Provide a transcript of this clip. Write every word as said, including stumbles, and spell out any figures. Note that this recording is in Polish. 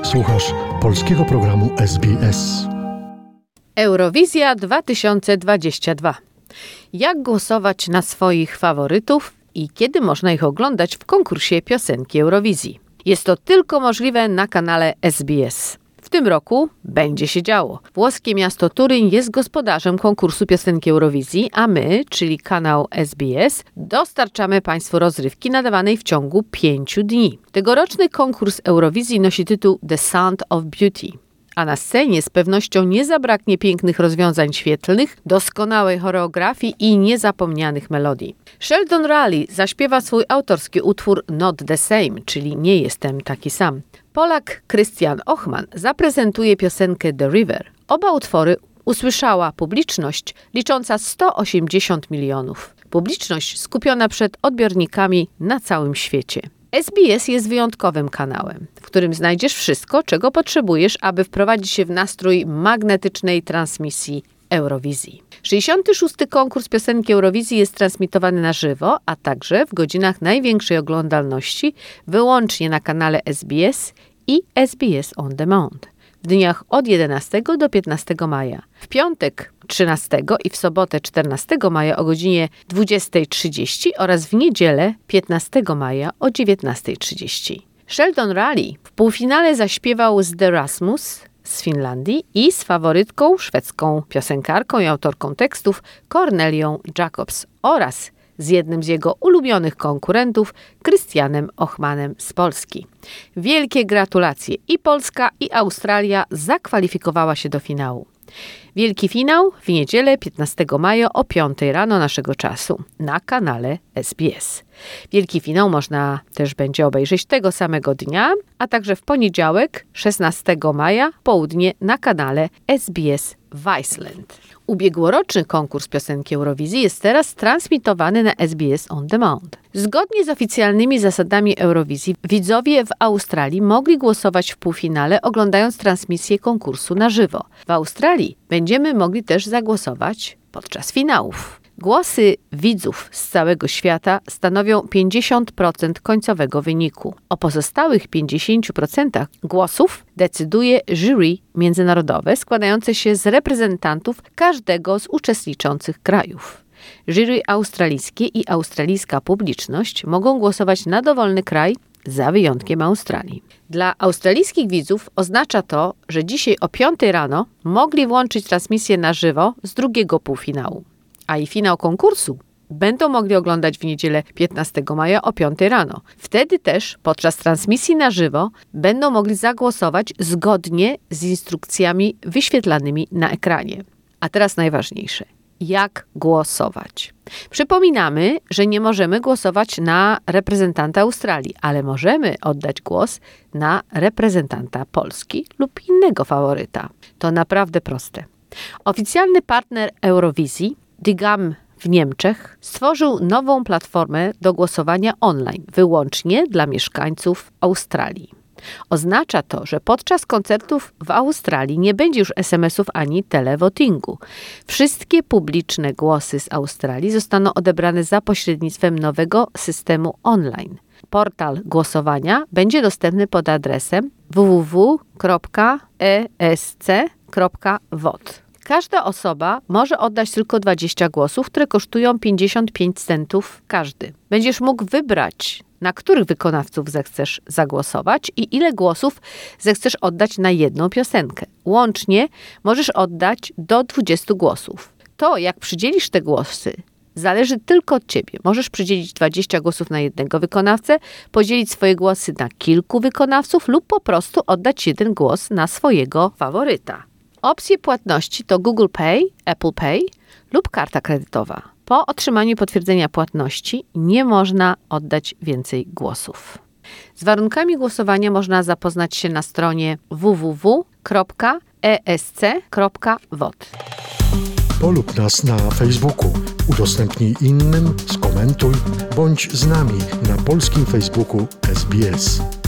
Słuchasz polskiego programu S B S. Eurowizja dwa tysiące dwadzieścia dwa. Jak głosować na swoich faworytów i kiedy można ich oglądać w konkursie piosenki Eurowizji? Jest to tylko możliwe na kanale S B S. W tym roku będzie się działo. Włoskie miasto Turyń jest gospodarzem konkursu piosenki Eurowizji, a my, czyli kanał S B S, dostarczamy Państwu rozrywki nadawanej w ciągu pięciu dni. Tegoroczny konkurs Eurowizji nosi tytuł The Sound of Beauty. A na scenie z pewnością nie zabraknie pięknych rozwiązań świetlnych, doskonałej choreografii i niezapomnianych melodii. Sheldon Raleigh zaśpiewa swój autorski utwór Not the Same, czyli Nie jestem taki sam. Polak Krystian Ochman zaprezentuje piosenkę The River. Oba utwory usłyszała publiczność licząca sto osiemdziesiąt milionów. Publiczność skupiona przed odbiornikami na całym świecie. S B S jest wyjątkowym kanałem, w którym znajdziesz wszystko, czego potrzebujesz, aby wprowadzić się w nastrój magnetycznej transmisji Eurowizji. sześćdziesiąty szósty konkurs piosenki Eurowizji jest transmitowany na żywo, a także w godzinach największej oglądalności wyłącznie na kanale S B S i S B S On Demand w dniach od jedenastego do piętnastego maja. W piątek trzynastego i w sobotę czternastego maja o godzinie dwudziestej trzydzieści oraz w niedzielę piętnastego maja o dziewiętnastej trzydzieści. Sheldon Raleigh w półfinale zaśpiewał z The Rasmus z Finlandii i z faworytką szwedzką piosenkarką i autorką tekstów Cornelią Jacobs oraz z jednym z jego ulubionych konkurentów, Krystianem Ochmanem z Polski. Wielkie gratulacje! I Polska, i Australia zakwalifikowała się do finału. Wielki finał w niedzielę piętnastego maja o piątej rano naszego czasu na kanale S B S. Wielki finał można też będzie obejrzeć tego samego dnia, a także w poniedziałek szesnastego maja południe na kanale S B S Viceland. Ubiegłoroczny konkurs piosenki Eurowizji jest teraz transmitowany na S B S On Demand. Zgodnie z oficjalnymi zasadami Eurowizji widzowie w Australii mogli głosować w półfinale, oglądając transmisję konkursu na żywo. W Australii będziemy mogli też zagłosować podczas finałów. Głosy widzów z całego świata stanowią pięćdziesiąt procent końcowego wyniku. O pozostałych pięćdziesięciu procentach głosów decyduje jury międzynarodowe składające się z reprezentantów każdego z uczestniczących krajów. Jury australijskie i australijska publiczność mogą głosować na dowolny kraj, za wyjątkiem Australii. Dla australijskich widzów oznacza to, że dzisiaj o piątej rano mogli włączyć transmisję na żywo z drugiego półfinału, a i finał konkursu będą mogli oglądać w niedzielę piętnastego maja o piątej rano. Wtedy też podczas transmisji na żywo będą mogli zagłosować zgodnie z instrukcjami wyświetlanymi na ekranie. A teraz najważniejsze. Jak głosować? Przypominamy, że nie możemy głosować na reprezentanta Australii, ale możemy oddać głos na reprezentanta Polski lub innego faworyta. To naprawdę proste. Oficjalny partner Eurowizji, Digam w Niemczech, stworzył nową platformę do głosowania online, wyłącznie dla mieszkańców Australii. Oznacza to, że podczas koncertów w Australii nie będzie już es em esów ani televotingu. Wszystkie publiczne głosy z Australii zostaną odebrane za pośrednictwem nowego systemu online. Portal głosowania będzie dostępny pod adresem w w w kropka e s c kropka v o t. Każda osoba może oddać tylko dwadzieścia głosów, które kosztują pięćdziesiąt pięć centów każdy. Będziesz mógł wybrać, na których wykonawców zechcesz zagłosować i ile głosów zechcesz oddać na jedną piosenkę. Łącznie możesz oddać do dwudziestu głosów. To, jak przydzielisz te głosy, zależy tylko od ciebie. Możesz przydzielić dwadzieścia głosów na jednego wykonawcę, podzielić swoje głosy na kilku wykonawców lub po prostu oddać jeden głos na swojego faworyta. Opcje płatności to Google Pay, Apple Pay lub karta kredytowa. Po otrzymaniu potwierdzenia płatności nie można oddać więcej głosów. Z warunkami głosowania można zapoznać się na stronie w w w kropka e s c kropka v o t. Polub nas na Facebooku, udostępnij innym, skomentuj, bądź z nami na polskim Facebooku S B S.